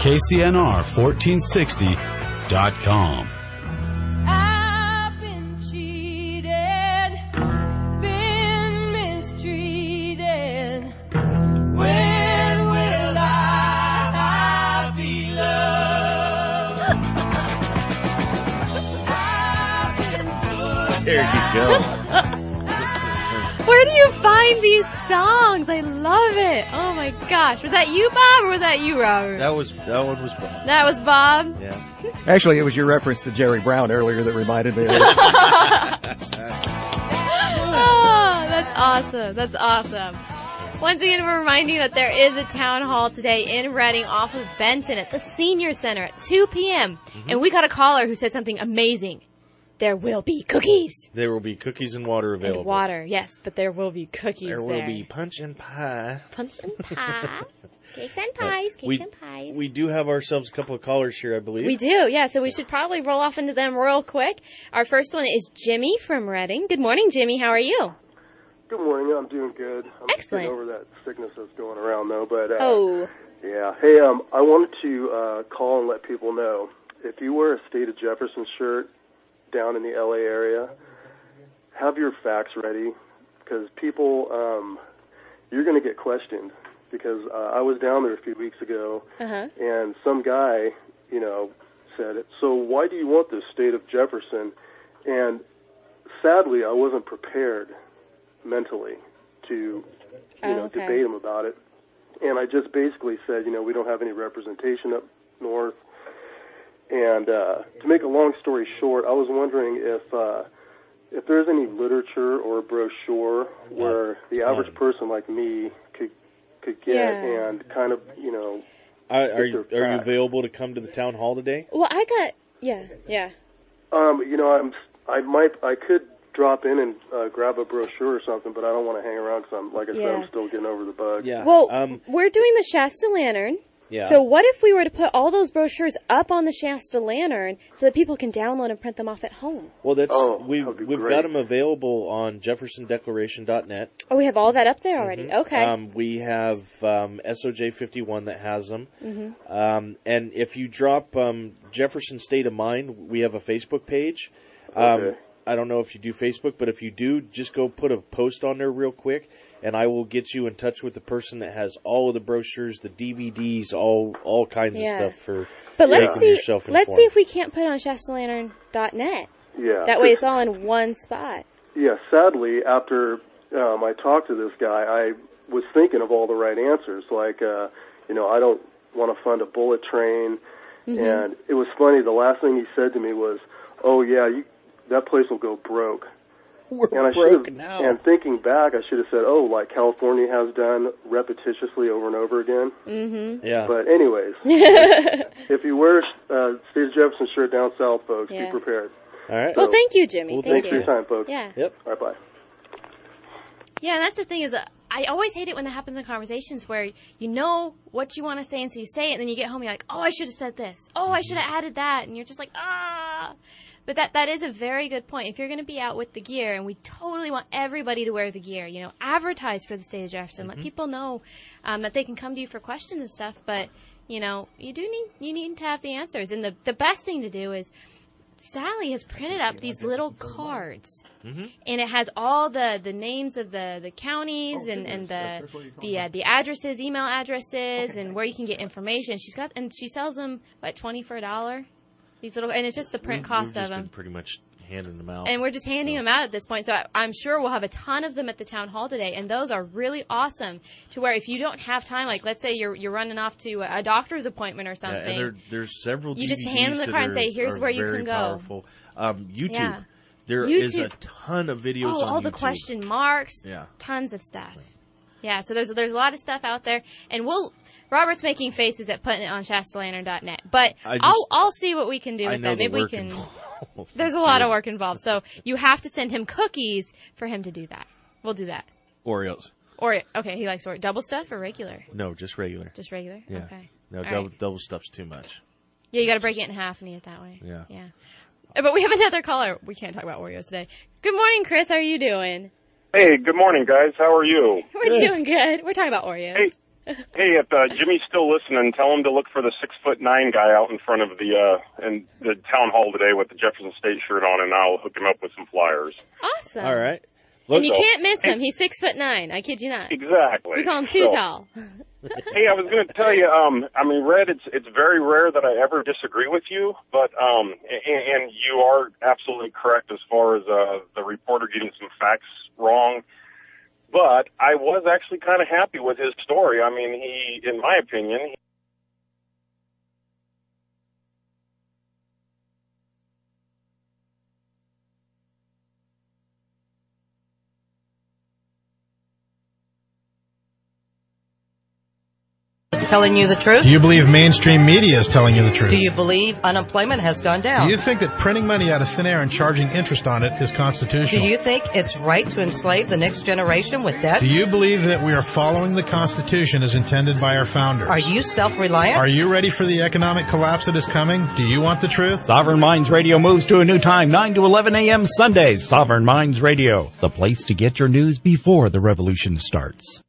KCNR1460.com. There you go. Where do you find these songs? I love it. Oh my gosh. Was that you, Bob, or was that you, Robert? That one was Bob. That was Bob? Yeah. Actually, it was your reference to Jerry Brown earlier that reminded me of it. Oh, that's awesome. That's awesome. Once again, we're reminding you that there is a town hall today in Reading off of Benton at the Senior Center at 2 p.m. Mm-hmm. And we got a caller who said something amazing. There will be cookies. There will be cookies and water available. And water, yes, but there will be cookies there. There will be punch and pie. Punch and pie. Cakes and pies, and pies. We do have ourselves a couple of callers here, I believe. We do, yeah, so we should probably roll off into them real quick. Our first one is Jimmy from Reading. Good morning, Jimmy. How are you? Good morning. I'm doing good. I'm Excellent. Getting over that sickness that's going around, though. But yeah. Hey, I wanted to call and let people know, if you wear a State of Jefferson shirt down in the LA area, have your facts ready, because people, you're going to get questioned, because I was down there a few weeks ago, and some guy, said, so why do you want this State of Jefferson? And sadly, I wasn't prepared mentally to, debate him about it. And I just basically said, we don't have any representation up north. And to make a long story short, I was wondering if there's any literature or brochure where the average person like me could get and kind of, Are you available to come to the town hall today? Well, I could drop in and grab a brochure or something, but I don't want to hang around because I'm still getting over the bug. Yeah. Well, we're doing the Shasta Lantern. Yeah. So what if we were to put all those brochures up on the Shasta Lantern so that people can download and print them off at home? Well, we've got them available on JeffersonDeclaration.net. Oh, we have all that up there already. Mm-hmm. Okay. We have SOJ51 that has them. Mm-hmm. And if you drop Jefferson State of Mind, we have a Facebook page. Okay. I don't know if you do Facebook, but if you do, just go put a post on there real quick, and I will get you in touch with the person that has all of the brochures, the DVDs, all kinds of stuff for making yourself informed. Let's see if we can't put it on ShastaLantern.net. Yeah. That way it's all in one spot. Yeah, sadly, after I talked to this guy, I was thinking of all the right answers, like, I don't want to fund a bullet train. Mm-hmm. And it was funny, the last thing he said to me was, oh, yeah, that place will go broke. We're and broke now. And thinking back, I should have said, oh, like California has done repetitiously over and over again. Mm-hmm. Yeah. But anyways, if you wear a State of Jefferson shirt down south, folks, be prepared. All right. Well, thank you, Jimmy. Well, thanks for your time, folks. Yeah. Yep. All right, bye. Yeah, and that's the thing is, I always hate it when that happens in conversations where you know what you want to say, and so you say it, and then you get home and you're like, oh, I should have said this. Oh, I should have added that. And you're just like, ah. But that is a very good point. If you're going to be out with the gear, and we totally want everybody to wear the gear, advertise for the State of Jefferson. Let people know that they can come to you for questions and stuff. But, you need to have the answers. And the best thing to do is, Sally has printed up these little cards, and it has all the names of the counties and the addresses, email addresses, and where you can get information. She sells them at $20 for $1. These little, and it's just the print cost of them. Been pretty much handing them out, and we're just handing them out at this point. So I'm sure we'll have a ton of them at the town hall today, and those are really awesome. To where if you don't have time, like let's say you're running off to a doctor's appointment or something, and there's several. You DVDs just hand them the card and say, "Here's where you can go." Powerful. YouTube. Yeah. There is a ton of videos on all YouTube. The question marks. Yeah. Tons of stuff. Yeah, so there's a lot of stuff out there, and Robert's making faces at putting it on ShastaLantern.net, but I'll see what we can do with that. Maybe we can. There's a lot of work involved, so you have to send him cookies for him to do that. We'll do that. Oreos. Okay, he likes Oreo. Double stuff or regular? No, just regular. Just regular. Yeah. Okay. No, double stuff's too much. Yeah, you got to break it in half and eat it that way. Yeah. Yeah. But we have another caller. We can't talk about Oreos today. Good morning, Chris. How are you doing? Hey, good morning, guys. How are you? We're doing good. We're talking about Oreos. Hey, if Jimmy's still listening, tell him to look for the 6'9" guy out in front of the town hall today with the Jefferson State shirt on, and I'll hook him up with some flyers. Awesome. All right. And you can't miss him. He's 6'9". I kid you not. Exactly. We call him too tall. Hey, I was going to tell you, Red, it's very rare that I ever disagree with you, but and you are absolutely correct as far as the reporter getting some facts wrong. But I was actually kind of happy with his story. I mean, in my opinion, telling you the truth? Do you believe mainstream media is telling you the truth? Do you believe unemployment has gone down? Do you think that printing money out of thin air and charging interest on it is constitutional? Do you think it's right to enslave the next generation with debt? Do you believe that we are following the Constitution as intended by our founders? Are you self-reliant? Are you ready for the economic collapse that is coming? Do you want the truth? Sovereign Minds Radio moves to a new time, 9 to 11 a.m. Sundays. Sovereign Minds Radio, the place to get your news before the revolution starts.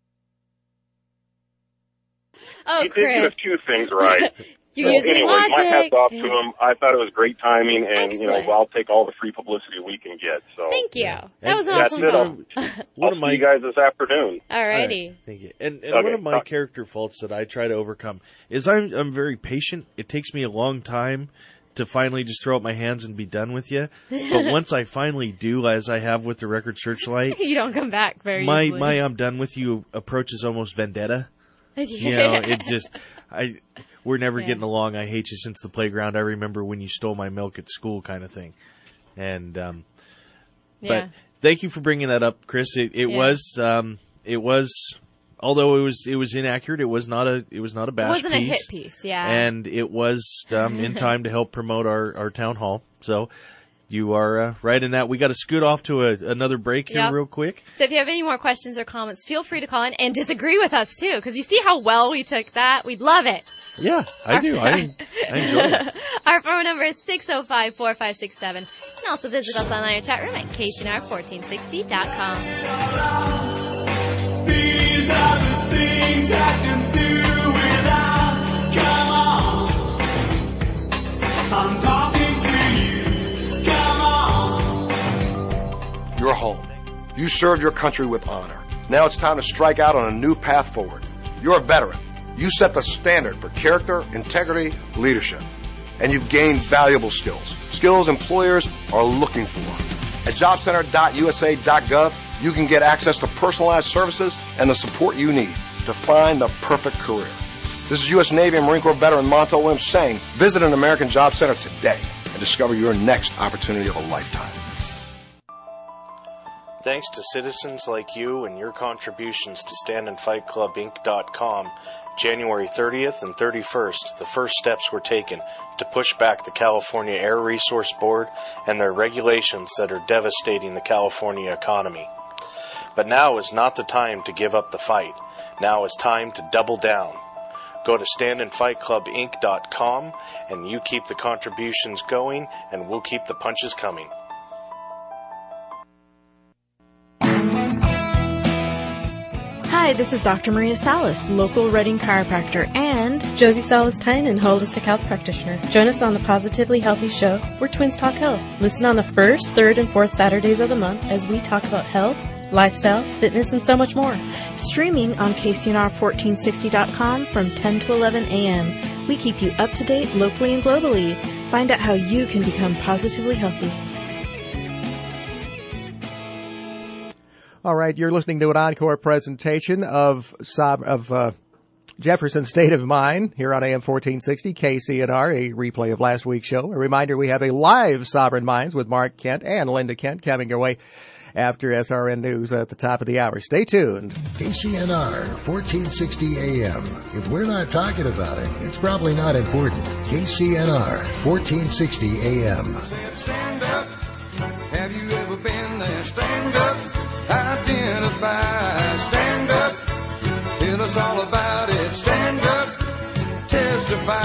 Oh, he Chris. did get a few things right. Anyway, my hat's off to him. I thought it was great timing, and Excellent. I'll take all the free publicity we can get. So thank you. That was that's awesome. I'll see you guys this afternoon. Alrighty. Right, thank you. And Okay. one of my character faults that I try to overcome is I'm very patient. It takes me a long time to finally just throw up my hands and be done with you. But once I finally do, as I have with the Record Searchlight, You don't come back very my easily. I'm done with you approach is almost vendetta. Yeah. You know, it just we're never getting along. I hate you since the playground. I remember when you stole my milk at school, kind of thing. And but thank you for bringing that up, Chris. It was. Although it was inaccurate, it was not a bash piece. It wasn't a hit piece, and it was in time to help promote our town hall. So you are right in that. We got to scoot off to another break here real quick. So if you have any more questions or comments, feel free to call in and disagree with us too, because you see how well we took that. We'd love it. Yeah, I do. I enjoy it. Our phone number is 605-4567. You can also visit us on our chat room at KCNR1460.com. These are the things I can do without. Come on, I'm talking to you. Come on. You're home. You served your country with honor. Now it's time to strike out on a new path forward. You're a veteran. You set the standard for character, integrity, leadership. And you've gained valuable skills. Skills employers are looking for. At jobcenter.usa.gov, you can get access to personalized services and the support you need to find the perfect career. This is U.S. Navy and Marine Corps veteran Montel Williams saying, visit an American Job Center today and discover your next opportunity of a lifetime. Thanks to citizens like you and your contributions to StandAndFightClubInc.com, January 30th and 31st, the first steps were taken to push back the California Air Resource Board and their regulations that are devastating the California economy. But now is not the time to give up the fight. Now is time to double down. Go to StandAndFightClubInc.com and you keep the contributions going and we'll keep the punches coming. Hi, this is Dr. Maria Salas, local Reading chiropractor, and Josie Salas-Tynan, holistic health practitioner. Join us on the Positively Healthy Show, where twins talk health. Listen on the first, third, and fourth Saturdays of the month as we talk about health, lifestyle, fitness, and so much more. Streaming on KCNR1460.com from 10 to 11 a.m. We keep you up to date locally and globally. Find out how you can become positively healthy. All right, you're listening to an encore presentation of Jefferson State of Mind here on AM 1460 KCNR, a replay of last week's show. A reminder, we have a live Sovereign Minds with Mark Kent and Linda Kent coming your way after SRN News at the top of the hour. Stay tuned. KCNR 1460 AM. If we're not talking about it, it's probably not important. KCNR 1460 AM. Stand up. Have you ever been there? Stand up. Identify, stand up, tell us all about it, stand up, testify.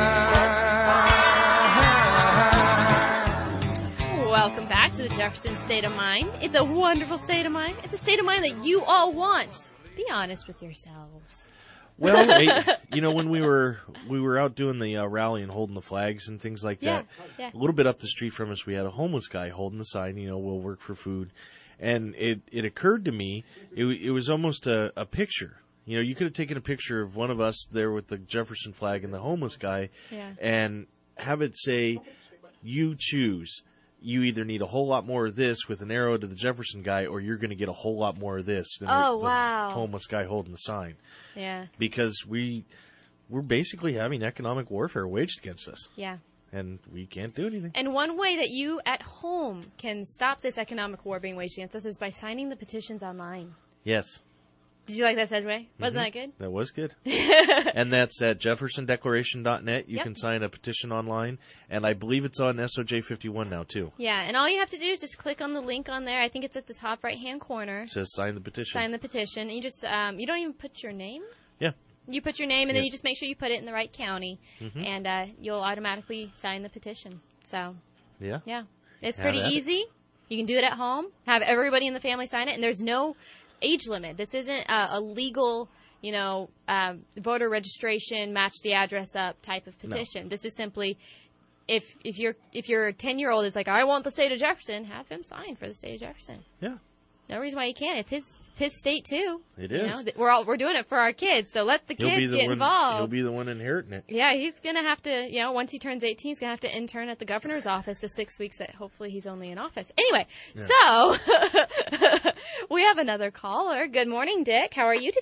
Welcome back to the Jefferson State of Mind. It's a wonderful state of mind. It's a state of mind that you all want. Be honest with yourselves. Well, when we were out doing the rally and holding the flags and things like that, a little bit up the street from us, we had a homeless guy holding the sign, we'll work for food. And it occurred to me, it was almost a picture. You could have taken a picture of one of us there with the Jefferson flag and the homeless guy and have it say, you choose. You either need a whole lot more of this with an arrow to the Jefferson guy, or you're going to get a whole lot more of this than the homeless guy holding the sign. Yeah. Because we're basically having economic warfare waged against us. Yeah. And we can't do anything. And one way that you at home can stop this economic war being waged against us is by signing the petitions online. Yes. Did you like that segue? Wasn't that good? That was good. And that's at jeffersondeclaration.net. You can sign a petition online. And I believe it's on SOJ 51 now, too. Yeah, and all you have to do is just click on the link on there. I think it's at the top right-hand corner. It says sign the petition. Sign the petition. And you just, you don't even put your name? Yeah. You put your name, and then you just make sure you put it in the right county, and you'll automatically sign the petition. So, yeah. It's pretty easy. You can do it at home, have everybody in the family sign it, and there's no age limit. This isn't a legal, voter registration, match the address up type of petition. No. This is simply, if your 10-year-old is like, I want the state of Jefferson, have him sign for the state of Jefferson. Yeah. No reason why you can't. It's his state too. It is. We're doing it for our kids, so let the kids get involved. He'll be the one inheriting it. Yeah, he's gonna have to. once he turns 18, he's gonna have to intern at the governor's office the 6 weeks that hopefully he's only in office. Anyway, so we have another caller. Good morning, Dick. How are you today?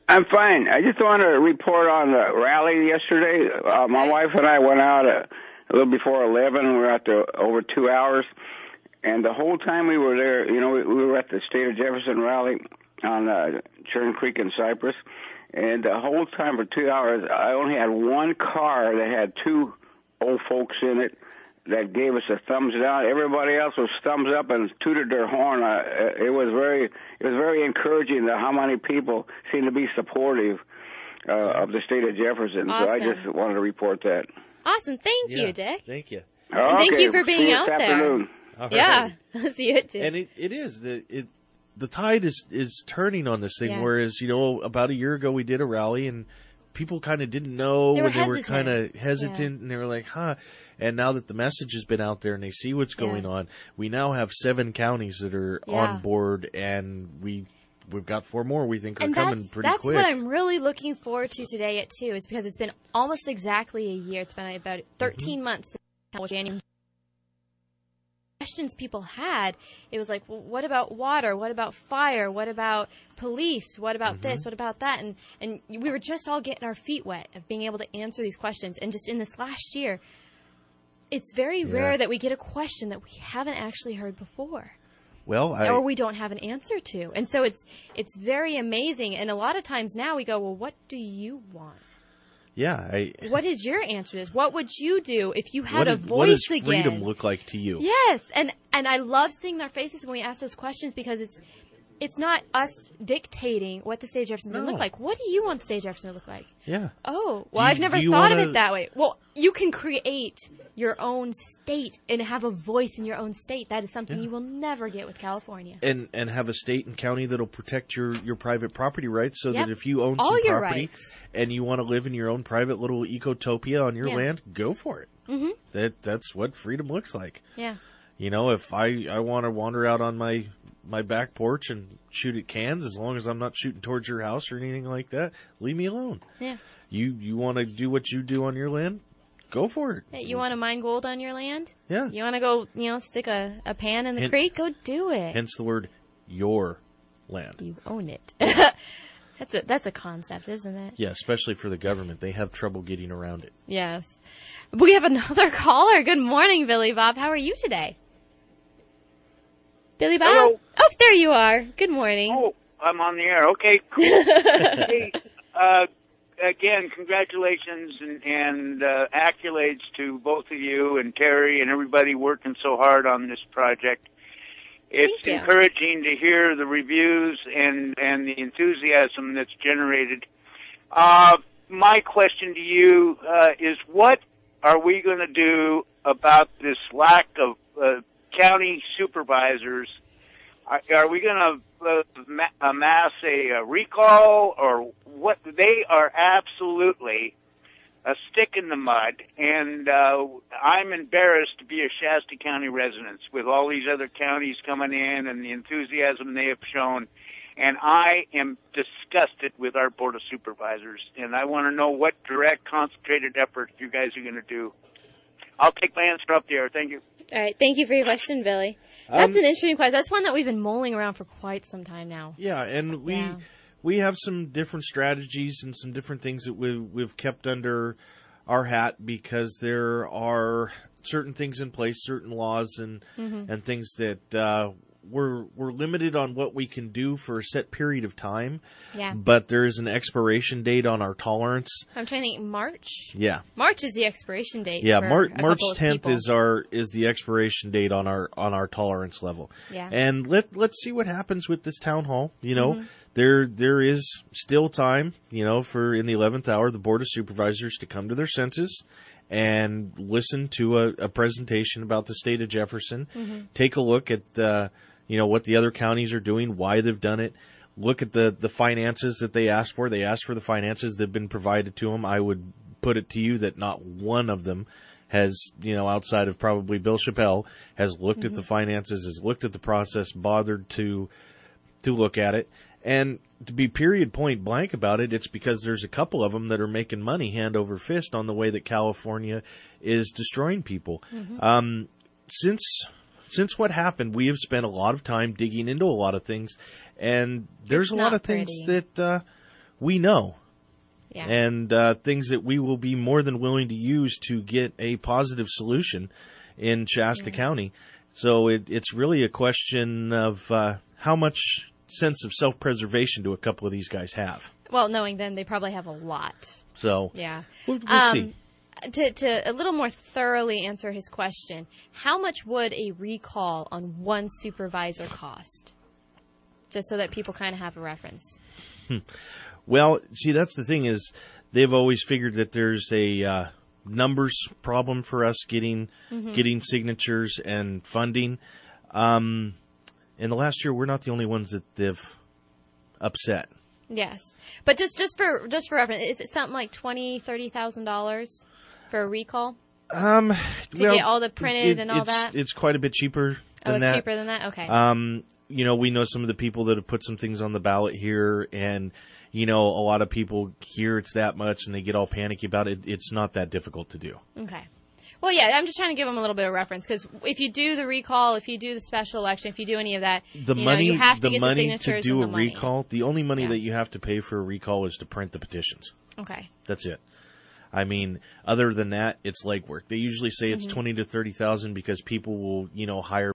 I'm fine. I just want to report on the rally yesterday. My wife and I went out a little before 11. We were out there over 2 hours. And the whole time we were there, you know, we were at the State of Jefferson rally on Churn Creek in Cypress. And the whole time for 2 hours, I only had one car that had two old folks in it that gave us a thumbs down. Everybody else was thumbs up and tooted their horn. It was very encouraging that how many people seem to be supportive of the State of Jefferson. Awesome. So I just wanted to report that. Awesome. Thank you, Dick. Thank you. And thank you for being out this there. afternoon. All right. Yeah. See you too. And it is the tide is turning on this thing. Yeah. Whereas, you know, about a year ago we did a rally and people kind of didn't know, They were and they were hesitant. kind of hesitant, and they were like, huh. And now that the message has been out there and they see what's going on, we now have 7 counties that are on board, and we've got 4 more we think are coming pretty quick. That's what I'm really looking forward to today at 2, is because it's been almost exactly a year. It's been about 13 months since January. Questions people had, it was like, well, what about water? What about fire? What about police? What about this? What about that? And we were just all getting our feet wet of being able to answer these questions. And just in this last year, it's very rare that we get a question that we haven't actually heard before. Well, or we don't have an answer to. And so it's very amazing. And a lot of times now we go, well, what do you want? Yeah. What is your answer to this? What would you do if you had a voice what does again? freedom look like to you? Yes, and I love seeing their faces when we ask those questions, because it's not us dictating what the state of Jefferson is going to look like. What do you want the state of Jefferson to look like? Yeah. Oh, well, I've never thought of it that way. Well, you can create your own state and have a voice in your own state. That is something you will never get with California. And have a state and county that'll protect your private property rights, so that if you own all some your property rights, and you want to live in your own private little ecotopia on your land, go for it. Mm-hmm. That's what freedom looks like. Yeah. You know, if I want to wander out on my back porch and shoot at cans, as long as I'm not shooting towards your house or anything like that, leave me alone. Yeah. You want to do what you do on your land? Go for it. You want to mine gold on your land? Yeah. You want to go, stick a pan in the creek? Go do it. Hence the word your land. You own it. That's a concept, isn't it? Yeah, especially for the government. They have trouble getting around it. Yes. We have another caller. Good morning, Billy Bob. How are you today? Billy Bob? Hello. Oh, there you are. Good morning. Oh, I'm on the air. Okay, cool. Hey, again, congratulations and accolades to both of you and Terry and everybody working so hard on this project. It's encouraging to hear the reviews and the enthusiasm that's generated. My question to you is, what are we going to do about this lack of county supervisors? Are we going to amass a recall, or what? They are absolutely a stick in the mud, and I'm embarrassed to be a Shasta County resident with all these other counties coming in and the enthusiasm they have shown, and I am disgusted with our Board of Supervisors, and I want to know what direct, concentrated effort you guys are going to do. I'll take my answer up there. Thank you. All right. Thank you for your question, Billy. That's an interesting question. That's one that we've been mulling around for quite some time now. Yeah, and we have some different strategies and some different things that we've kept under our hat, because there are certain things in place, certain laws and things that we're limited on what we can do for a set period of time. Yeah. But there is an expiration date on our tolerance. I'm trying to think. March? Yeah. March is the expiration date. Yeah, for March a couple of 10th people. is the expiration date on our tolerance level. Yeah. And let's see what happens with this town hall. You know, there is still time, for in the 11th hour the Board of Supervisors to come to their senses and listen to a presentation about the state of Jefferson. Take a look at what the other counties are doing, why they've done it. Look at the finances that they asked for. They asked for the finances that have been provided to them. I would put it to you that not one of them has, outside of probably Bill Chappelle, has looked at the finances, has looked at the process, bothered to look at it. And to be period point blank about it, it's because there's a couple of them that are making money hand over fist on the way that California is destroying people. Since what happened, we have spent a lot of time digging into a lot of things, and there's a lot of things that we know. Yeah. And things that we will be more than willing to use to get a positive solution in Shasta County. So it's really a question of how much sense of self-preservation do a couple of these guys have. Well, knowing them, they probably have a lot. So yeah, we'll see. To a little more thoroughly answer his question, how much would a recall on one supervisor cost? Just so that people kind of have a reference. Well, see, that's the thing is they've always figured that there's a numbers problem for us getting signatures and funding. In the last year, we're not the only ones that they've upset. Yes, but just for reference, is it something like $20,000-$30,000 for a recall? To get all the printed and all that? It's quite a bit cheaper than that. Oh, it's cheaper than that? Okay. We know some of the people that have put some things on the ballot here, and, a lot of people hear it's that much and they get all panicky about it. It's not that difficult to do. Okay. Well, yeah, I'm just trying to give them a little bit of reference, because if you do the recall, if you do the special election, if you do any of that, you have to get the signatures to do and the a recall, the only money that you have to pay for a recall is to print the petitions. Okay. That's it. I mean, other than that, it's legwork. They usually say it's $20,000 to $30,000 because people will, hire